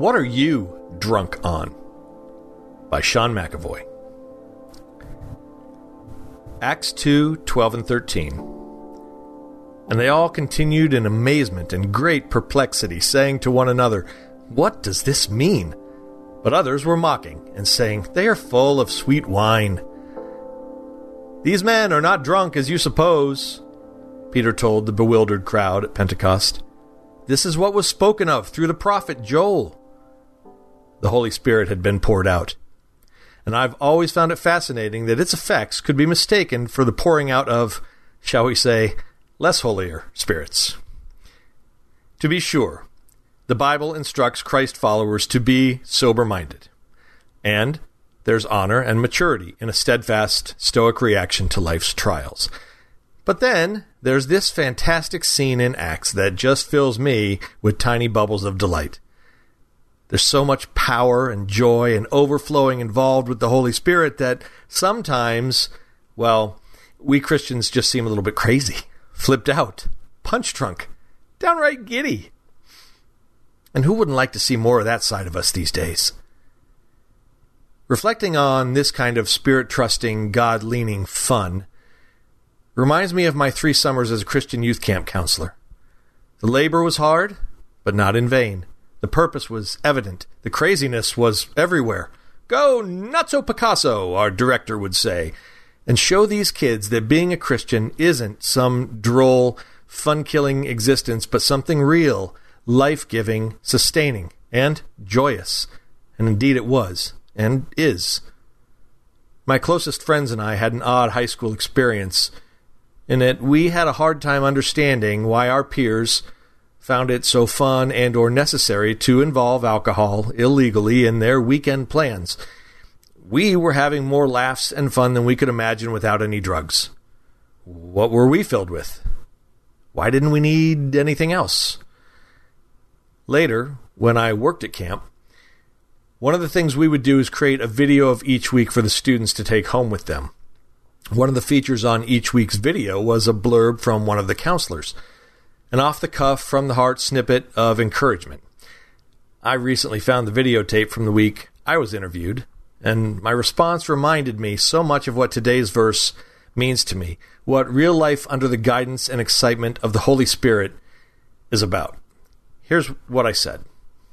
What Are You Drunk On? By Sean McAvoy. Acts 2:12 and 13. And they all continued in amazement and great perplexity, saying to one another, "What does this mean?" But others were mocking and saying, "They are full of sweet wine." "These men are not drunk as you suppose," Peter told the bewildered crowd at Pentecost. "This is what was spoken of through the prophet Joel." The Holy Spirit had been poured out, and I've always found it fascinating that its effects could be mistaken for the pouring out of, shall we say, less holier spirits. To be sure, the Bible instructs Christ followers to be sober-minded, and there's honor and maturity in a steadfast, stoic reaction to life's trials. But then there's this fantastic scene in Acts that just fills me with tiny bubbles of delight. There's so much power and joy and overflowing involved with the Holy Spirit that sometimes, well, we Christians just seem a little bit crazy, flipped out, punch-drunk, downright giddy. And who wouldn't like to see more of that side of us these days? Reflecting on this kind of spirit-trusting, God-leaning fun reminds me of my 3 summers as a Christian youth camp counselor. The labor was hard, but not in vain. The purpose was evident. The craziness was everywhere. "Go nutso Picasso," our director would say, and show these kids that being a Christian isn't some droll, fun-killing existence, but something real, life-giving, sustaining, and joyous. And indeed it was, and is. My closest friends and I had an odd high school experience, in that we had a hard time understanding why our peers found it so fun and or necessary to involve alcohol illegally in their weekend plans. We were having more laughs and fun than we could imagine without any drugs. What were we filled with? Why didn't we need anything else? Later, when I worked at camp, one of the things we would do is create a video of each week for the students to take home with them. One of the features on each week's video was a blurb from one of the counselors, an off-the-cuff, from-the-heart snippet of encouragement. I recently found the videotape from the week I was interviewed, and my response reminded me so much of what today's verse means to me, what real life under the guidance and excitement of the Holy Spirit is about. Here's what I said.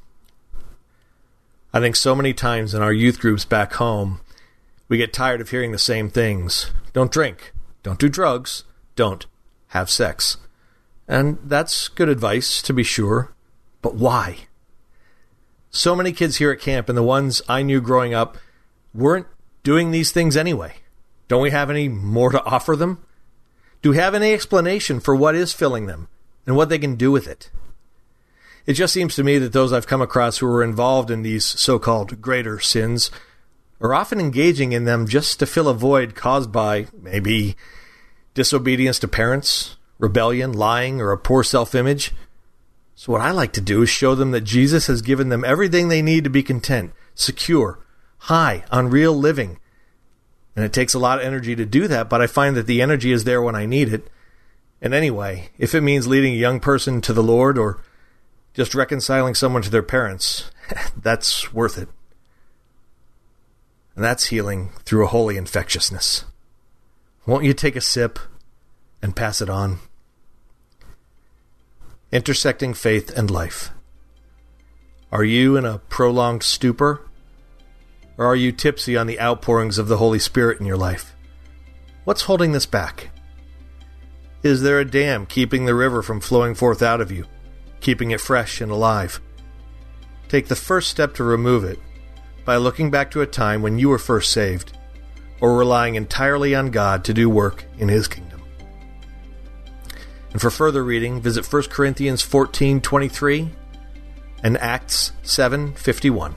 I think so many times in our youth groups back home, we get tired of hearing the same things. Don't drink. Don't do drugs. Don't have sex. And that's good advice, to be sure. But why? So many kids here at camp, and the ones I knew growing up, weren't doing these things anyway. Don't we have any more to offer them? Do we have any explanation for what is filling them and what they can do with it? It just seems to me that those I've come across who are involved in these so-called greater sins are often engaging in them just to fill a void caused by, maybe, disobedience to parents, rebellion, lying, or a poor self-image. So what I like to do is show them that Jesus has given them everything they need to be content, secure, high on real living. And it takes a lot of energy to do that, but I find that the energy is there when I need it. And anyway, if it means leading a young person to the Lord or just reconciling someone to their parents, that's worth it. And that's healing through a holy infectiousness. Won't you take a sip and pass it on? Intersecting faith and life. Are you in a prolonged stupor? Or are you tipsy on the outpourings of the Holy Spirit in your life? What's holding this back? Is there a dam keeping the river from flowing forth out of you, keeping it fresh and alive? Take the first step to remove it by looking back to a time when you were first saved, or relying entirely on God to do work in His kingdom. And for further reading, visit 1 Corinthians 14:23 and Acts 7:51.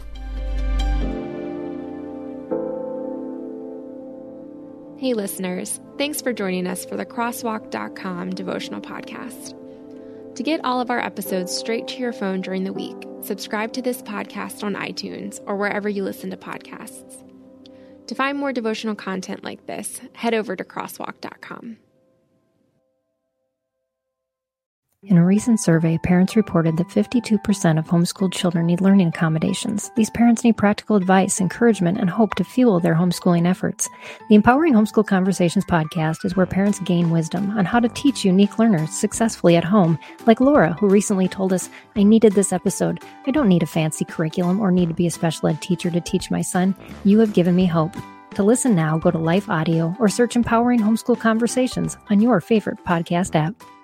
Hey listeners, thanks for joining us for the Crosswalk.com devotional podcast. To get all of our episodes straight to your phone during the week, subscribe to this podcast on iTunes or wherever you listen to podcasts. To find more devotional content like this, head over to Crosswalk.com. In a recent survey, parents reported that 52% of homeschooled children need learning accommodations. These parents need practical advice, encouragement, and hope to fuel their homeschooling efforts. The Empowering Homeschool Conversations podcast is where parents gain wisdom on how to teach unique learners successfully at home, like Laura, who recently told us, "I needed this episode. I don't need a fancy curriculum or need to be a special ed teacher to teach my son. You have given me hope." To listen now, go to Life Audio or search Empowering Homeschool Conversations on your favorite podcast app.